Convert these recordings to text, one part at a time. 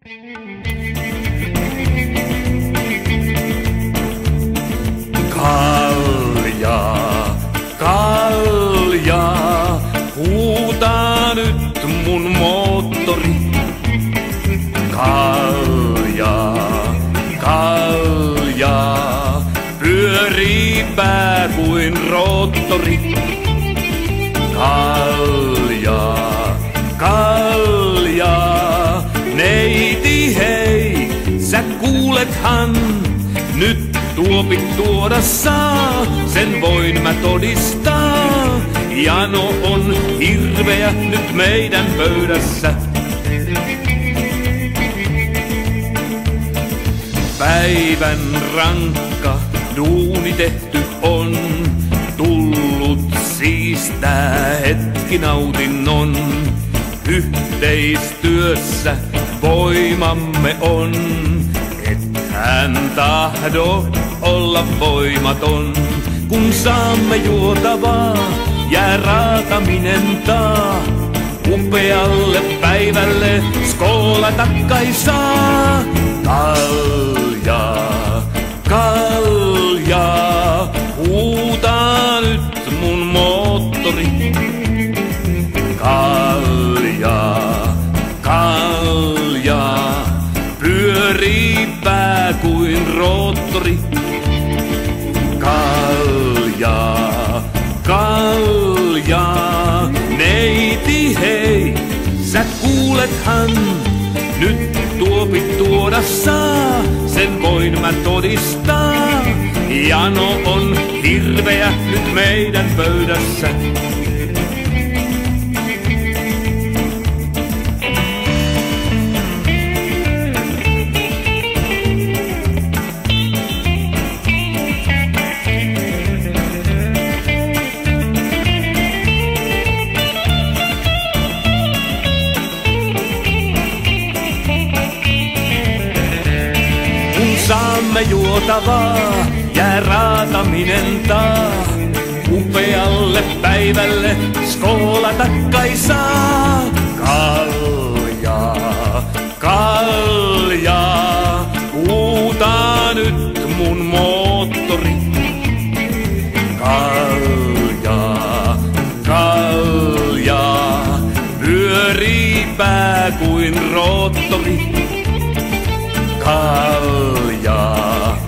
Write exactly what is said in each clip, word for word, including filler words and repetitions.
Kaljaa, kaljaa, huutaa nyt mun moottori. Kaljaa, kaljaa, pyörii pää kuin roottori. Kaljaa, kaljaa, neiti hei, sä kuulethan, nyt tuopit tuoda saa, sen voin mä todistaa. Jano on hirveä nyt meidän pöydässä. Päivän rankka duuni tehty on, tullut siistää hetki nautinnon. Yhteistyössä voimamme on, et hän tahdo olla voimaton. Kun saamme juotavaa, jää raataminen taa. Upealle päivälle skoolata kai saa. Kaljaa, kaljaa, huutaa nyt mun moottori. Kaljaa, kaljaa, pyörii pää kuin roottori. Kaljaa, kaljaa, neiti hei, sä kuulethan, nyt tuopit tuoda saa, sen voin mä todistaa. Jano on hirveä nyt meidän pöydässä. Saamme juotavaa, jää raataminen taa. Upealle päivälle skoolata kai saa. Kaljaa, kaljaa, huutaa nyt mun moottori. Kaljaa, kaljaa, pyörii pää kuin roottori. Kaljaa,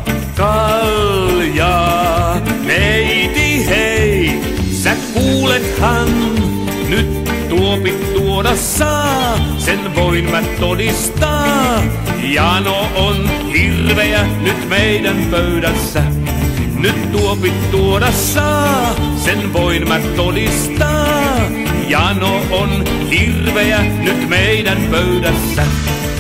kaljaa, neiti hei, sä kuulethan, nyt tuopit tuoda saa, sen voin mä todistaa. Jano on hirveä nyt meidän pöydässä, nyt tuopit tuoda saa, sen voin mä todistaa. Jano on hirveä nyt meidän pöydässä.